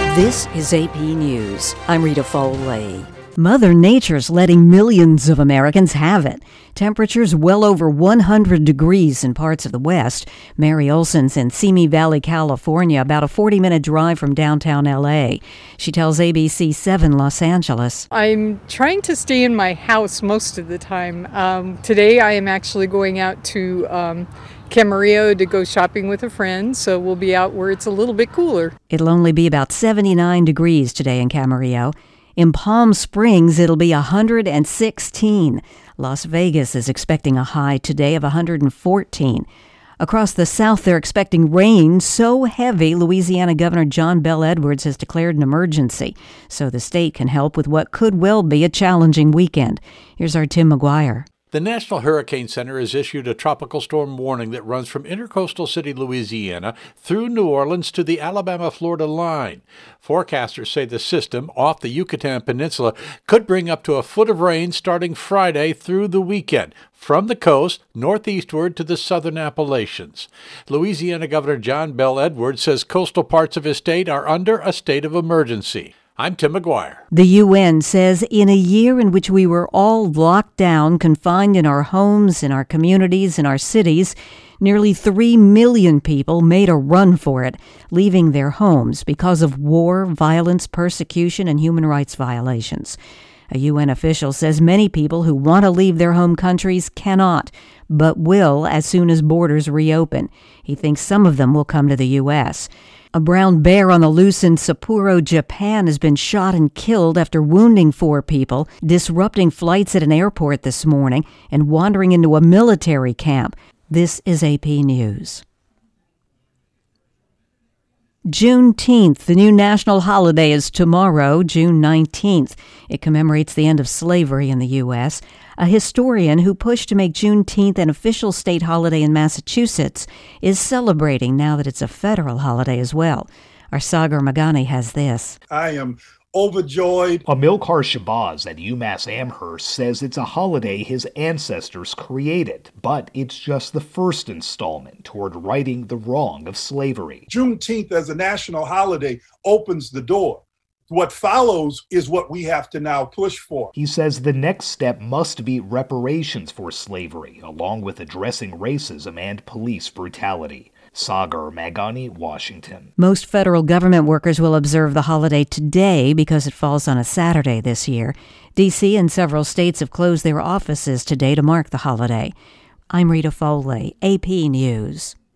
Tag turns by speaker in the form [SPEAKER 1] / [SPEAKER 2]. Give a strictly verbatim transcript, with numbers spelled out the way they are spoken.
[SPEAKER 1] This is A P News. I'm Rita Foley. Mother Nature's letting millions of Americans have it. Temperatures well over one hundred degrees in parts of the West. Mary Olson's in Simi Valley, California, about a forty-minute drive from downtown L A. She tells A B C seven Los Angeles.
[SPEAKER 2] I'm trying to stay in my house most of the time. Um, today I am actually going out to um, Camarillo to go shopping with a friend, so we'll be out where it's a little bit cooler.
[SPEAKER 1] It'll only be about seventy-nine degrees today in Camarillo. In Palm Springs, it'll be one hundred sixteen. Las Vegas is expecting a high today of one hundred fourteen. Across the South, they're expecting rain so heavy, Louisiana Governor John Bel Edwards has declared an emergency, so the state can help with what could well be a challenging weekend. Here's our Tim McGuire.
[SPEAKER 3] The National Hurricane Center has issued a tropical storm warning that runs from intercoastal city Louisiana through New Orleans to the Alabama-Florida line. Forecasters say the system off the Yucatan Peninsula could bring up to a foot of rain starting Friday through the weekend, from the coast northeastward to the southern Appalachians. Louisiana Governor John Bel Edwards says coastal parts of his state are under a state of emergency. I'm Tim McGuire.
[SPEAKER 1] The U N says in a year in which we were all locked down, confined in our homes, in our communities, in our cities, nearly three million people made a run for it, leaving their homes because of war, violence, persecution, and human rights violations. A U N official says many people who want to leave their home countries cannot, but will as soon as borders reopen. He thinks some of them will come to the U S A brown bear on the loose in Sapporo, Japan, has been shot and killed after wounding four people, disrupting flights at an airport this morning, and wandering into a military camp. This is A P News. Juneteenth, the new national holiday, is tomorrow, June nineteenth. It commemorates the end of slavery in the U S A historian who pushed to make Juneteenth an official state holiday in Massachusetts is celebrating now that it's a federal holiday as well. Our Sagar Magani has this.
[SPEAKER 4] I am overjoyed.
[SPEAKER 5] Amilcar Shabazz at UMass Amherst says it's a holiday his ancestors created, but it's just the first installment toward righting the wrong of slavery.
[SPEAKER 4] Juneteenth as a national holiday opens the door. What follows is what we have to now push for.
[SPEAKER 5] He says the next step must be reparations for slavery, along with addressing racism and police brutality. Sagar Magani, Washington.
[SPEAKER 1] Most federal government workers will observe the holiday today because it falls on a Saturday this year. D C and several states have closed their offices today to mark the holiday. I'm Rita Foley, A P News.